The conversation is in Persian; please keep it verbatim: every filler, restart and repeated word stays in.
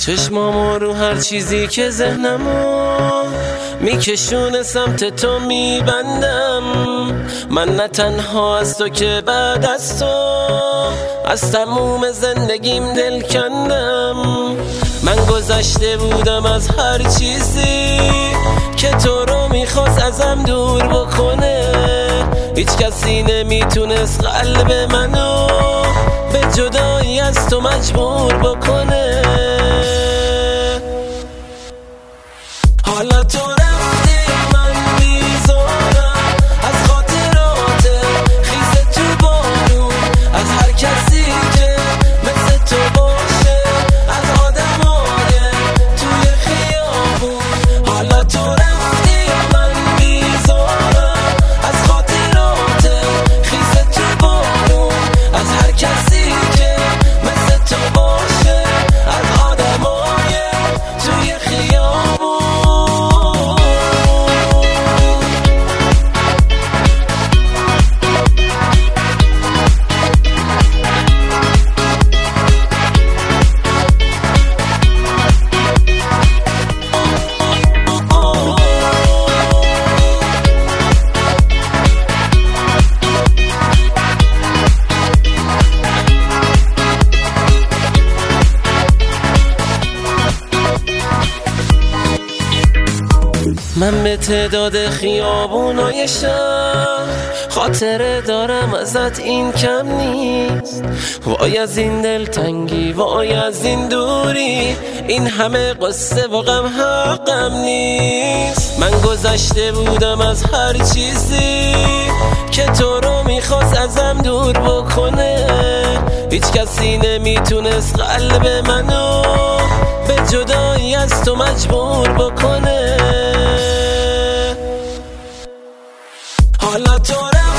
چشمامو رو هر چیزی که ذهنمو میکشونه سمت تو میبندم. من نه تنها از تو که بعد از تو از تموم زندگیم دل کندم. من گذشته بودم از هر چیزی که تو رو میخواست ازم دور بکنه. هیچ کسی نمیتونست قلب منو به جدایی از تو مجبور بکنه. حالا تو رفتی من بیزارم از خاطرات خیز تو بارون، از هر کسی که مثل تو باشه، از آدمای توی خیابون. حالا تو رفتی من بیزارم از خاطرات خیز تو بارون، از هر کسی که مثل تو باشه، از آدمای توی خیابون. من به تعداد خیابونای شهر خاطره دارم ازت، این کم نیست. وای از این دلتنگی، وای از این دوری، این همه قصه و غم حقم نیست. من گذشته بودم از هر چیزی که تو رو میخواست ازم دور بکنه. هیچ کسی نمیتونست قلب منو به جدایی از تو مجبور بکنه. حالا تو